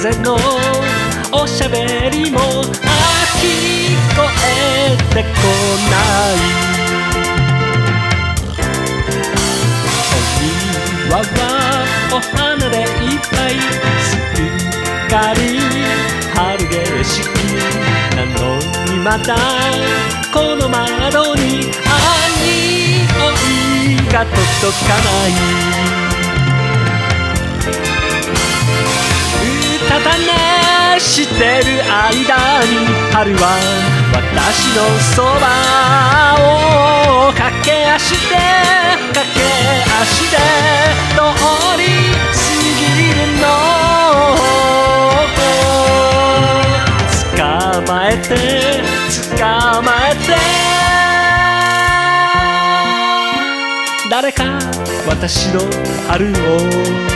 風のおしゃべりも聞こえてこない。お庭はお花でいっぱい、すっかり春景色なのに、まだこの窓に匂いが届かない。うたた寝してる間に春は私のそばを駆け足で通り過ぎるの。捕まえて誰か私の春を。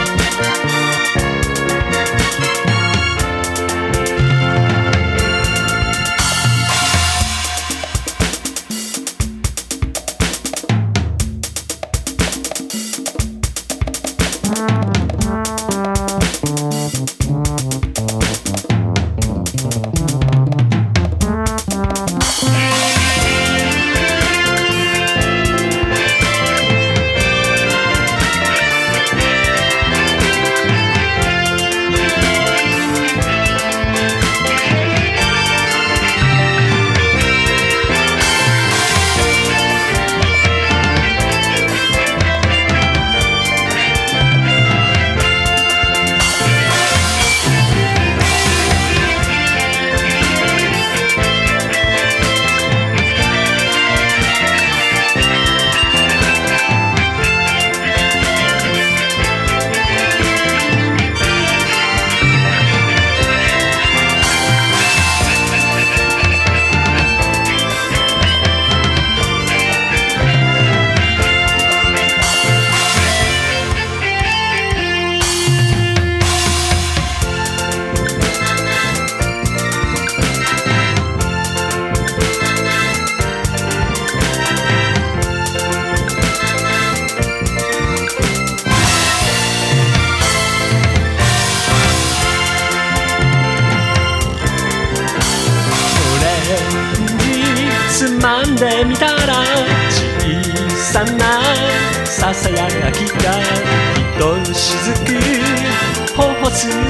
つまんでみたら小さなささやきがひとしずく頬伝う。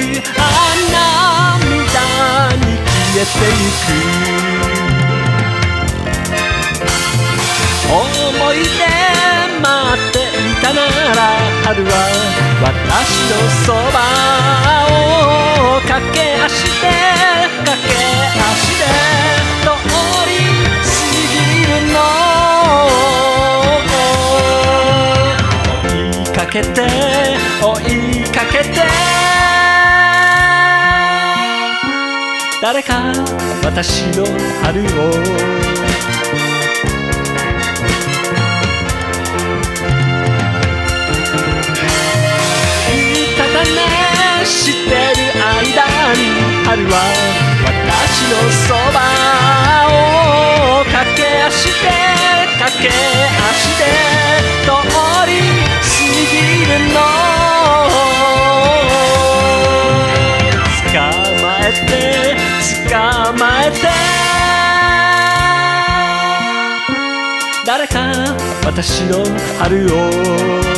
涙に消えてゆく。思い出待っていたなら春は私のそばを駆け足で通り過ぎるの。追いかけて誰か私の春を。してる間に春は私のそばを駆け足で通り過ぎるの。捕まえて誰か私の春を。